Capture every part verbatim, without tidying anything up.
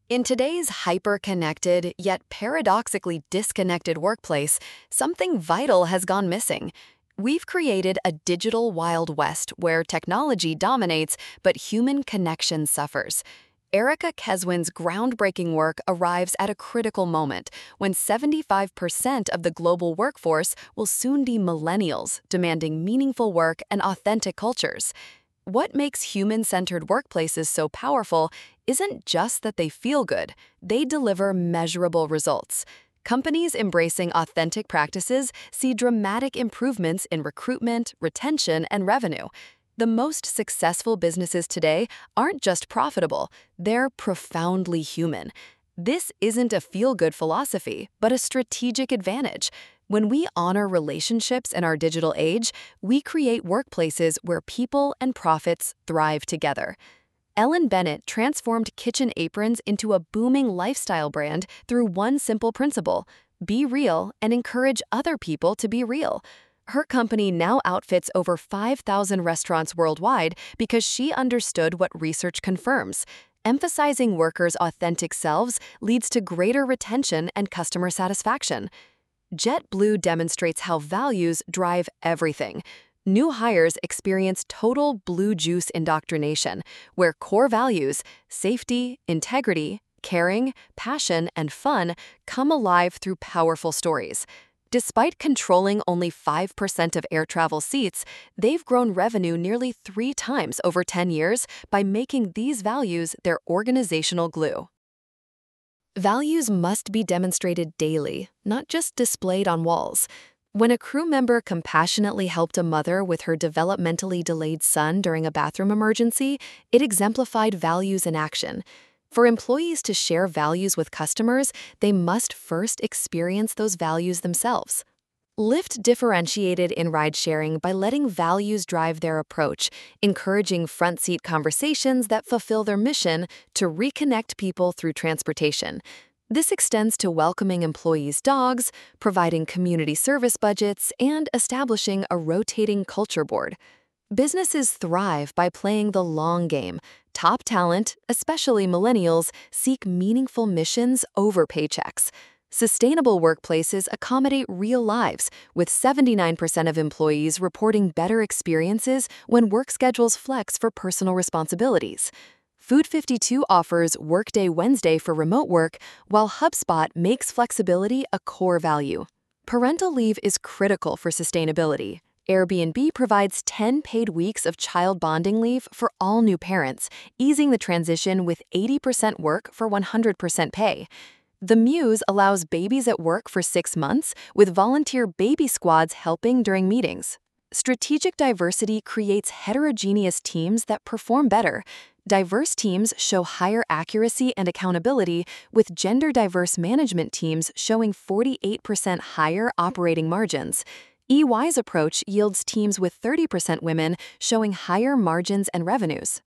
In today's hyper-connected, yet paradoxically disconnected workplace, something vital has gone missing. We've created a digital Wild West where technology dominates, but human connection suffers. Erica Keswin's groundbreaking work arrives at a critical moment when seventy-five percent of the global workforce will soon be millennials, demanding meaningful work and authentic cultures. What makes human-centered workplaces so powerful isn't just that they feel good, they deliver measurable results. Companies embracing authentic practices see dramatic improvements in recruitment, retention, and revenue. The most successful businesses today aren't just profitable, they're profoundly human. This isn't a feel-good philosophy, but a strategic advantage. When we honor relationships in our digital age, we create workplaces where people and profits thrive together. Ellen Bennett transformed Kitchen Aprons into a booming lifestyle brand through one simple principle: be real and encourage other people to be real. Her company now outfits over five thousand restaurants worldwide because she understood what research confirms. Emphasizing workers' authentic selves leads to greater retention and customer satisfaction. JetBlue demonstrates how values drive everything. New hires experience total Blue Juice indoctrination, where core values, safety, integrity, caring, passion, and fun come alive through powerful stories. Despite controlling only five percent of air travel seats, they've grown revenue nearly three times over ten years by making these values their organizational glue. Values must be demonstrated daily, not just displayed on walls. When a crew member compassionately helped a mother with her developmentally delayed son during a bathroom emergency, it exemplified values in action. For employees to share values with customers, they must first experience those values themselves. Lyft differentiated in ride-sharing by letting values drive their approach, encouraging front-seat conversations that fulfill their mission to reconnect people through transportation. This extends to welcoming employees' dogs, providing community service budgets, and establishing a rotating culture board. Businesses thrive by playing the long game. Top talent, especially millennials, seek meaningful missions over paychecks. Sustainable workplaces accommodate real lives, with seventy-nine percent of employees reporting better experiences when work schedules flex for personal responsibilities. Food fifty-two offers Workday Wednesday for remote work, while HubSpot makes flexibility a core value. Parental leave is critical for sustainability. Airbnb provides ten paid weeks of child bonding leave for all new parents, easing the transition with eighty percent work for one hundred percent pay. The Muse allows babies at work for six months, with volunteer baby squads helping during meetings. Strategic diversity creates heterogeneous teams that perform better. Diverse teams show higher accuracy and accountability, with gender-diverse management teams showing forty-eight percent higher operating margins. E Y's approach yields teams with thirty percent women showing higher margins and revenues.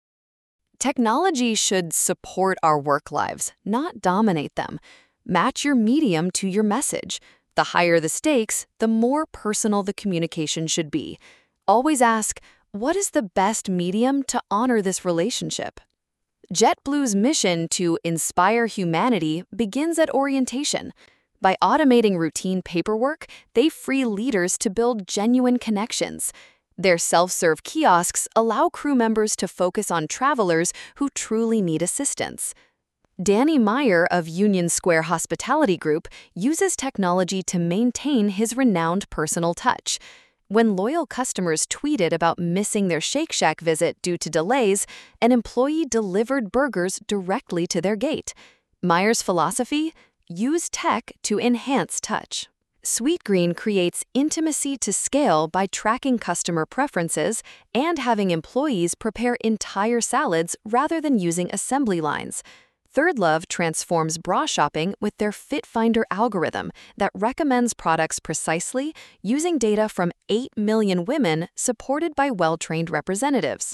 Technology should support our work lives, not dominate them. Match your medium to your message. The higher the stakes, the more personal the communication should be. Always ask, what is the best medium to honor this relationship? JetBlue's mission to inspire humanity begins at orientation. By automating routine paperwork, they free leaders to build genuine connections. Their self-serve kiosks allow crew members to focus on travelers who truly need assistance. Danny Meyer of Union Square Hospitality Group uses technology to maintain his renowned personal touch. When loyal customers tweeted about missing their Shake Shack visit due to delays, an employee delivered burgers directly to their gate. Meyer's philosophy? Use tech to enhance touch. Sweetgreen creates intimacy to scale by tracking customer preferences and having employees prepare entire salads rather than using assembly lines. ThirdLove transforms bra shopping with their FitFinder algorithm that recommends products precisely using data from eight million women supported by well-trained representatives.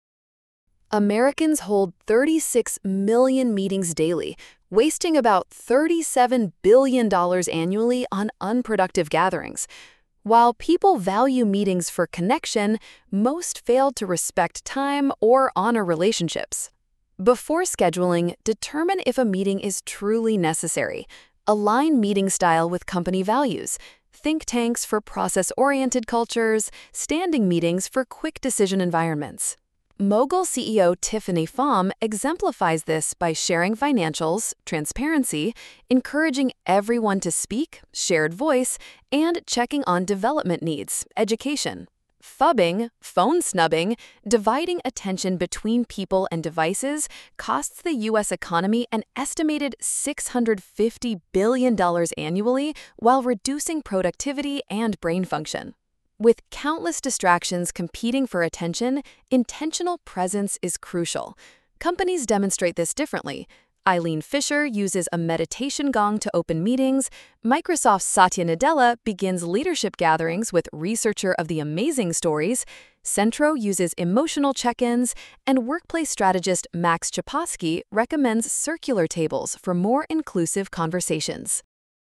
Americans hold thirty-six million meetings daily, wasting about thirty-seven billion dollars annually on unproductive gatherings. While people value meetings for connection, most fail to respect time or honor relationships. Before scheduling, determine if a meeting is truly necessary. Align meeting style with company values. Think tanks for process-oriented cultures, standing meetings for quick decision environments. Mogul C E O Tiffany Pham exemplifies this by sharing financials, transparency, encouraging everyone to speak, shared voice, and checking on development needs, education. Phubbing, phone snubbing, dividing attention between people and devices costs the U S economy an estimated six hundred fifty billion dollars annually while reducing productivity and brain function. With countless distractions competing for attention, intentional presence is crucial. Companies demonstrate this differently. Eileen Fisher uses a meditation gong to open meetings, Microsoft's Satya Nadella begins leadership gatherings with researcher of the amazing stories, Centro uses emotional check-ins, and workplace strategist Max Chaposky recommends circular tables for more inclusive conversations.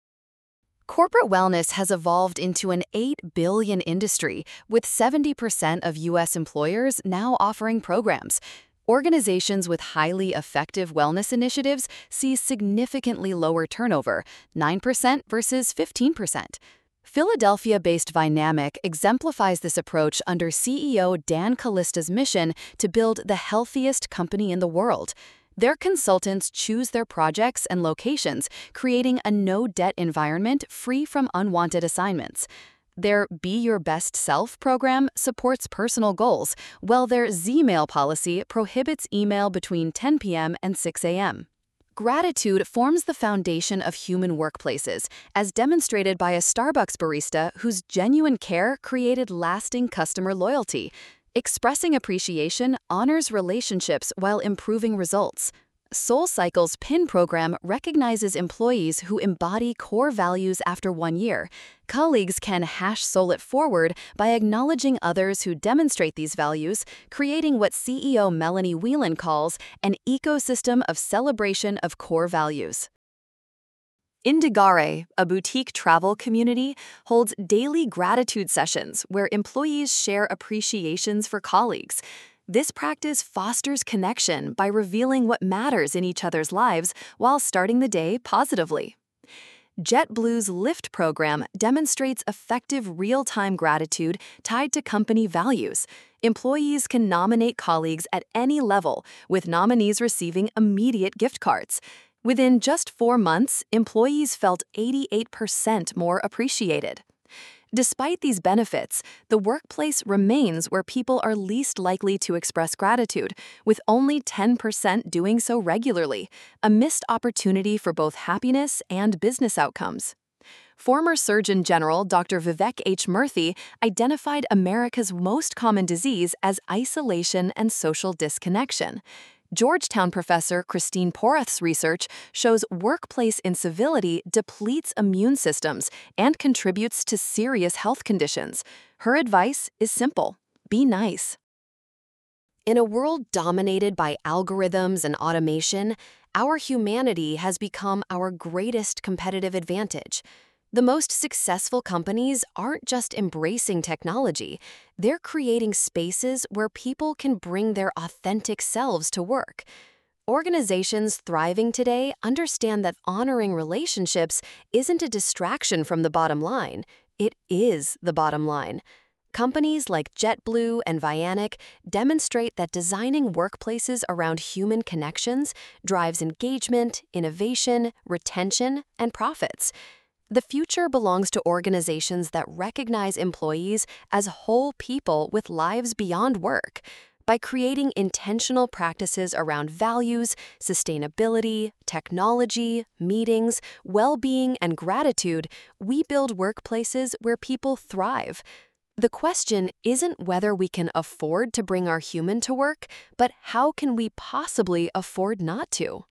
Corporate wellness has evolved into an eight billion dollars industry, with seventy percent of U S employers now offering programs. Organizations with highly effective wellness initiatives see significantly lower turnover, nine percent versus fifteen percent. Philadelphia-based Vynamic exemplifies this approach under C E O Dan Callista's mission to build the healthiest company in the world. Their consultants choose their projects and locations, creating a no-debt environment free from unwanted assignments. Their Be Your Best Self program supports personal goals, while their Z-mail policy prohibits email between ten p m and six a m Gratitude forms the foundation of human workplaces, as demonstrated by a Starbucks barista whose genuine care created lasting customer loyalty. Expressing appreciation honors relationships while improving results. SoulCycle's PIN program recognizes employees who embody core values after one year. Colleagues can hash Soul It forward by acknowledging others who demonstrate these values, creating what C E O Melanie Whelan calls an ecosystem of celebration of core values. Indigare, a boutique travel community, holds daily gratitude sessions where employees share appreciations for colleagues. This practice fosters connection by revealing what matters in each other's lives while starting the day positively. JetBlue's Lyft program demonstrates effective real-time gratitude tied to company values. Employees can nominate colleagues at any level, with nominees receiving immediate gift cards. Within just four months, employees felt eighty-eight percent more appreciated. Despite these benefits, the workplace remains where people are least likely to express gratitude, with only ten percent doing so regularly, a missed opportunity for both happiness and business outcomes. Former Surgeon General Doctor Vivek H. Murthy identified America's most common disease as isolation and social disconnection. Georgetown professor Christine Porath's research shows workplace incivility depletes immune systems and contributes to serious health conditions. Her advice is simple: be nice. In a world dominated by algorithms and automation, our humanity has become our greatest competitive advantage. The most successful companies aren't just embracing technology, they're creating spaces where people can bring their authentic selves to work. Organizations thriving today understand that honoring relationships isn't a distraction from the bottom line, it is the bottom line. Companies like JetBlue and Vynamic demonstrate that designing workplaces around human connections drives engagement, innovation, retention, and profits. The future belongs to organizations that recognize employees as whole people with lives beyond work. By creating intentional practices around values, sustainability, technology, meetings, well-being, and gratitude, we build workplaces where people thrive. The question isn't whether we can afford to bring our human to work, but how can we possibly afford not to?